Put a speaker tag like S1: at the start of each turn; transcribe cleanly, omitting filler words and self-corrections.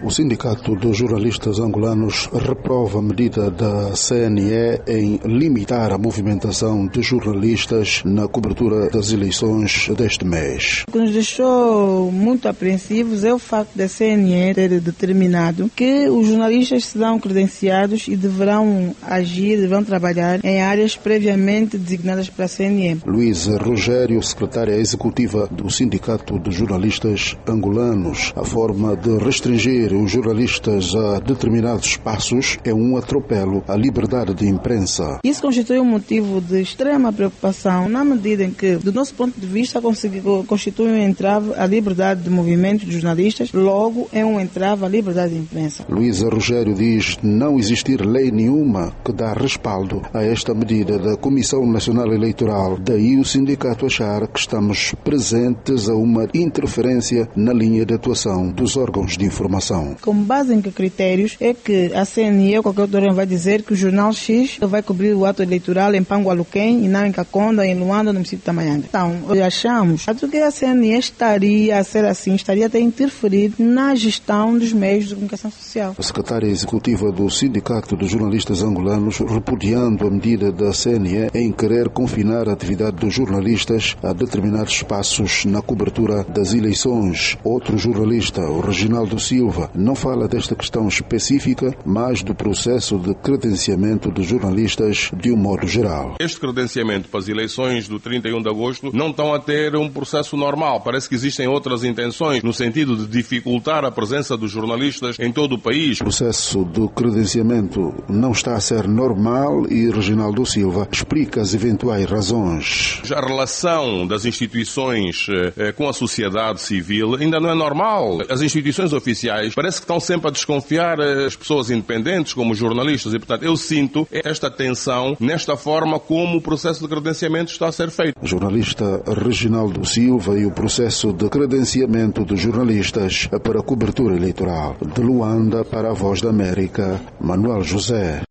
S1: O Sindicato dos Jornalistas Angolanos reprova a medida da CNE em limitar a movimentação de jornalistas na cobertura das eleições deste mês.
S2: O que nos deixou muito apreensivos é o facto da CNE ter determinado que os jornalistas serão credenciados e deverão trabalhar em áreas previamente designadas para a CNE.
S1: Luísa Rogério, secretária executiva do Sindicato dos Jornalistas Angolanos, a forma de restringir os jornalistas a determinados espaços é um atropelo à liberdade de imprensa.
S2: Isso constitui um motivo de extrema preocupação, na medida em que, do nosso ponto de vista, constitui um entrave à liberdade de movimento dos jornalistas, logo é um entrave à liberdade de imprensa.
S1: Luísa Rogério diz não existir lei nenhuma que dá respaldo a esta medida da Comissão Nacional Eleitoral. Daí o sindicato achar que estamos presentes a uma interferência na linha de atuação dos órgãos de informação.
S2: Com base em que critérios é que a CNE ou qualquer outro órgão vai dizer que o jornal X vai cobrir o ato eleitoral em Pangualuquém e não em Caconda, em Luanda, no município de Tamanhanga? Então, achamos que a CNE estaria a ser assim, estaria até a interferir na gestão dos meios de comunicação social.
S1: A secretária executiva do Sindicato dos Jornalistas Angolanos, repudiando a medida da CNE em querer confinar a atividade dos jornalistas a determinados espaços na cobertura das eleições. Outro jornalista, o Reginaldo Silva, não fala desta questão específica, mas do processo de credenciamento dos jornalistas de um modo geral.
S3: Este credenciamento para as eleições do 31 de agosto não estão a ter um processo normal. Parece que existem outras intenções no sentido de dificultar a presença dos jornalistas em todo o país.
S1: O processo de credenciamento não está a ser normal e Reginaldo Silva explica as eventuais razões.
S3: A relação das instituições com a sociedade civil ainda não é normal. As instituições oficiais parece que estão sempre a desconfiar as pessoas independentes, como os jornalistas, e portanto eu sinto esta tensão nesta forma como o processo de credenciamento está a ser feito.
S1: O jornalista Reginaldo Silva e o processo de credenciamento dos jornalistas para a cobertura eleitoral. De Luanda para a Voz da América, Manuel José.